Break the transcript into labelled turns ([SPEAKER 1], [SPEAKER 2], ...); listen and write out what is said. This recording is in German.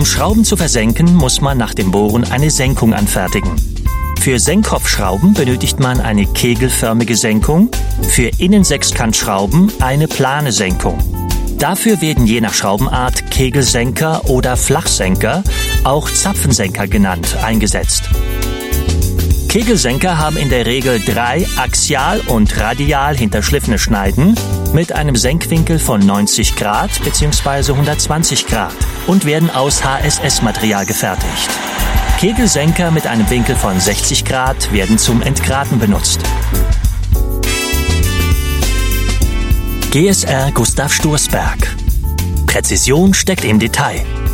[SPEAKER 1] Schrauben zu versenken, muss man nach dem Bohren eine Senkung anfertigen. Für Senkkopfschrauben benötigt man eine kegelförmige Senkung, für Innensechskantschrauben eine plane Senkung. Dafür werden je nach Schraubenart Kegelsenker oder Flachsenker, auch Zapfensenker genannt, eingesetzt. Kegelsenker haben in der Regel 3 axial und radial hinterschliffene Schneiden mit einem Senkwinkel von 90 Grad bzw. 120 Grad und werden aus HSS-Material gefertigt. Kegelsenker mit einem Winkel von 60 Grad werden zum Entgraten benutzt. GSR Gustav Stursberg. Präzision steckt im Detail.